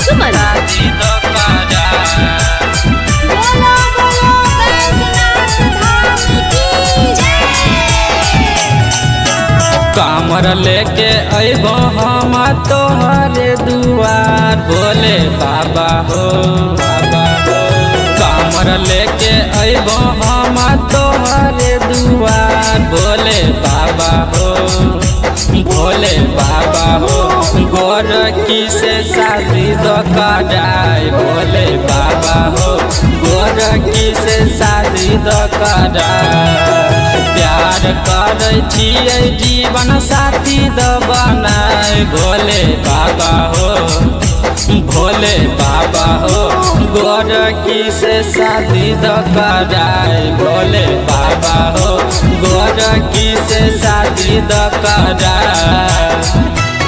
सुमन। शादी तो करा बोलो बोलो बैजनाथ धाम की जय। कामर लेके अइबो हम तोहरे दुआर बोले बाबा हो बाबा हो। कामर लेके अइबो हम तोहरे दुआर बोले बाबा हो भोले बाबा हो। गोरखी से शादी दो कराए भोले बाबा हो। गोरखी से शादी दो कराए प्यार करे छियै जीवन साथी दो बनाए भोले बाबा हो भोले बाबा हो। गोरखी से शादी दो कराए भोले बाबा हो। गोरखी से शादी दो कराए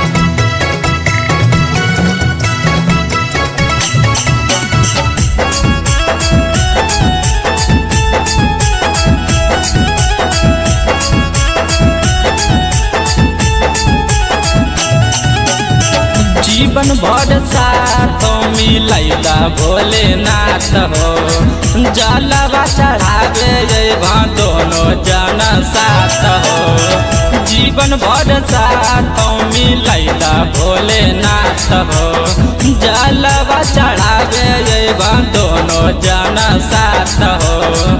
जीवन भर साथ मिलैदा भोलेनाथ हो। जलवा चढ़ावे दोनों जन साथ हो। जीवन भर साथ मिलैदा भोलेनाथ हो। जलवा चढ़ावे दोनों जन साथ हो।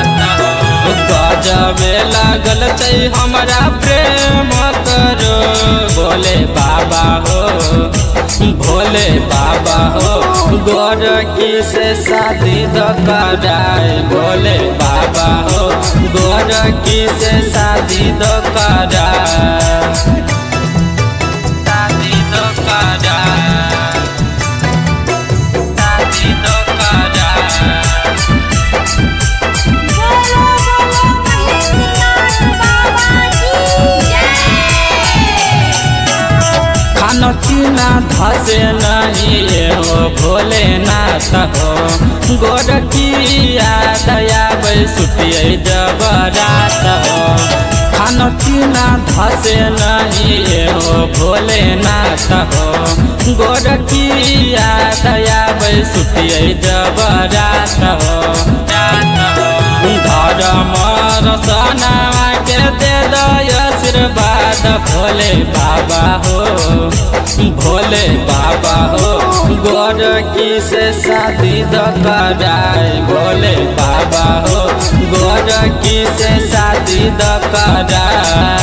गजबे लागल छै हमरा प्रेम करो भोले बाबा हो भोले बाबा हो। गोरखी से शादी दो कराए भोले बाबा हो। गोरखी से शादी दो कराए शादी दो कराए शादी दो कराए बोलो बोलो महेंद्रनाथ बाबा की जय। खाना पीना धसे नहीं हो भोलेनाथ हो। गोरखी याद आबै सुतियै जब रात हो। खाना पीना धसे नहीं हो भोलेनाथ हो। गोरखी याद आबै सुतियै जब रात हो। धर्म रसना के दे दो आशीर्वाद भोले बाबा हो भोले बाबा हो। गोरखी से शादी दो कराए भोले बाबा हो। गोरखी से शादी दो कराए